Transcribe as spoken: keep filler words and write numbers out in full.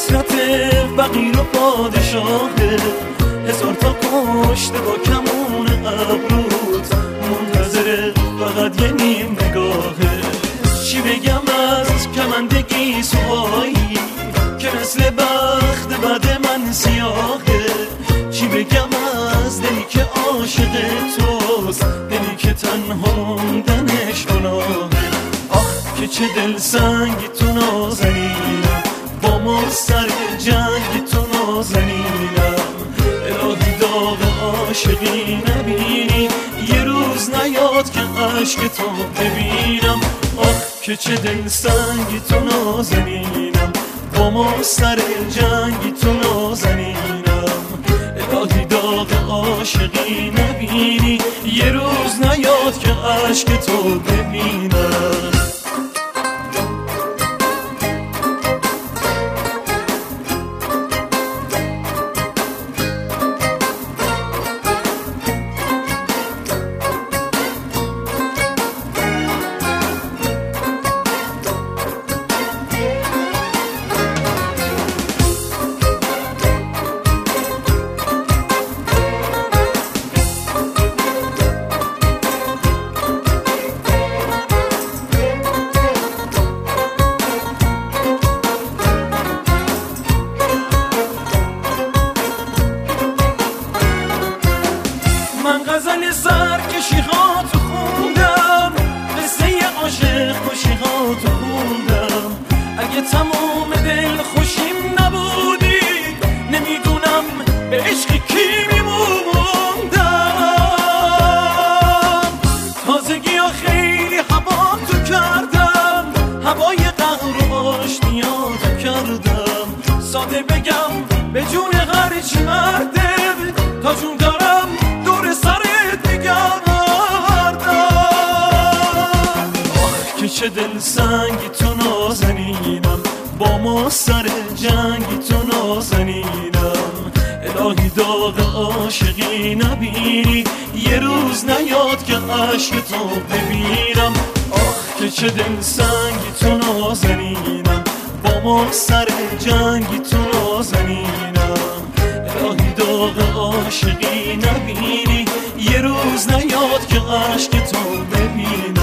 حسرت فقیر و پادشاهه، هزار تا کشته با کمون ابروت، منتظر فقط یه نیم نگاهه. چی بگم از کمندگی سوایی که مثل بخت بد من سیاهه، چی بگم از دلی که عاشق توست، دلی که تنها موندنش گناهه. آخ که چه دل سنگی تو نازنینم، با ما سر جنگی تو نازنینم. الهی داغ عاشقی نبینی، یه روز نیاد که عشق تو ببینم. آخ که چه دل سنگی تو نازنینم، با ما سر جنگی تو نازنینم. الهی داغ عاشقی نبینی، یه روز نیاد که عشق تو ببینم. من غزل سرکشی ها تو خوندم، قصه عاشق خوشی ها تو خوندم. اگه تمام دل خوشیم نبودی، نمیدونم به عشق کی میموندم. تازگی ها خیلی هوا تو کردم، هوای قهر و آشتیا تو کردم. ساده بگم به جون هرچی مرده، تا جون دارم دور سرت میگردم. آخ که چه دل سنگی تو نازنینم، با ما سر جنگی تو نازنینم. الهی داغ عاشقی نبینی، یه روز نیاد که عشق تو ببینم. آخ که چه دل سنگی تو نازنینم، با ما سر جنگی تو نازنینم. الهی داغ عاشقی نبینی، یه روز نیاد که عشق تو ببینم.